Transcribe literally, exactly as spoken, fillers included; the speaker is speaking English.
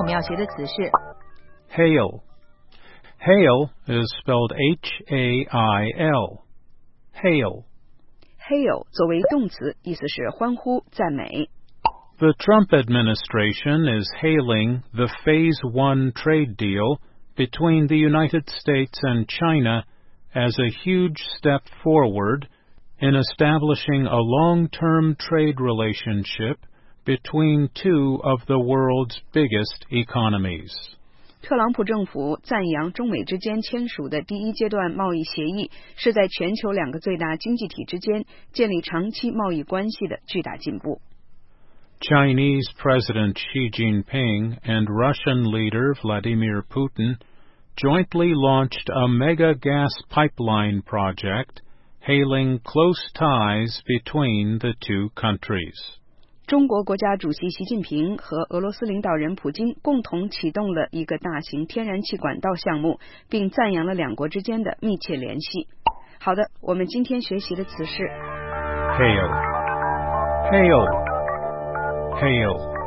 我们要学的词是 Hail. Hail is spelled H A I L. Hail. Hail 作为动词，意思是欢呼、赞美。 The Trump administration is hailing the Phase One trade deal between the United States and China as a huge step forward in establishing a long-term trade relationship between two of the world's biggest economies. 特朗普政府赞扬中美之间签署的第一阶段贸易协议是在全球两个最大经济体之间建立长期贸易关系的巨大进步。 Chinese President Xi Jinping and Russian leader Vladimir Putin jointly launched a mega gas pipeline project, hailing close ties between the two countries. 中国国家主席习近平和俄罗斯领导人普京共同启动了一个大型天然气管道项目，并赞扬了两国之间的密切联系。好的，我们今天学习的词是 Hail. Hail. Hail.